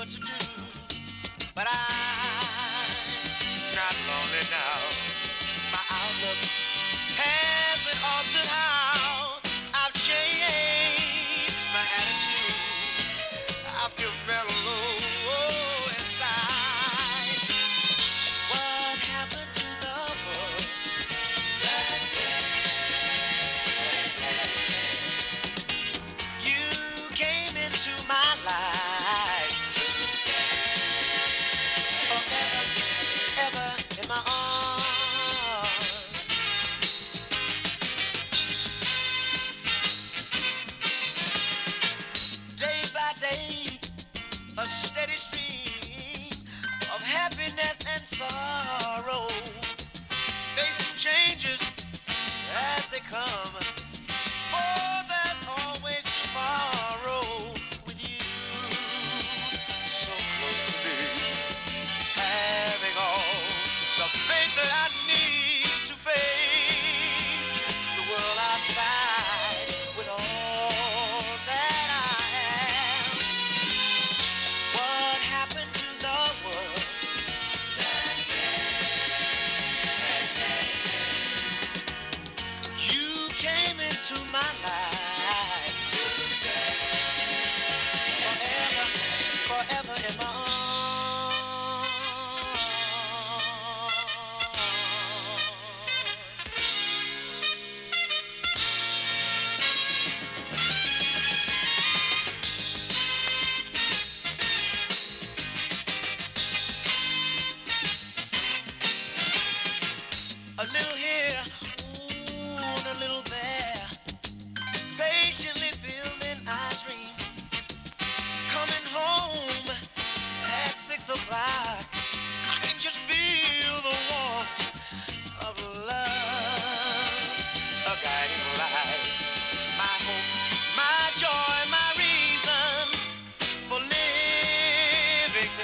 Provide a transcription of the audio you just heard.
what to do. But I'm not lonely now. My outlook has been altered. How I've changed my attitude. I feel mellow inside. What happened to the world that day you came into my life? Forever, ever in my arms. Day by day, a steady stream of happiness and sorrow. Facing changes as they come. Oh, there's always tomorrow with you so close to me. Having all the faith that I need to face the world outside with all that I am. What happened to the world that day you came into my life?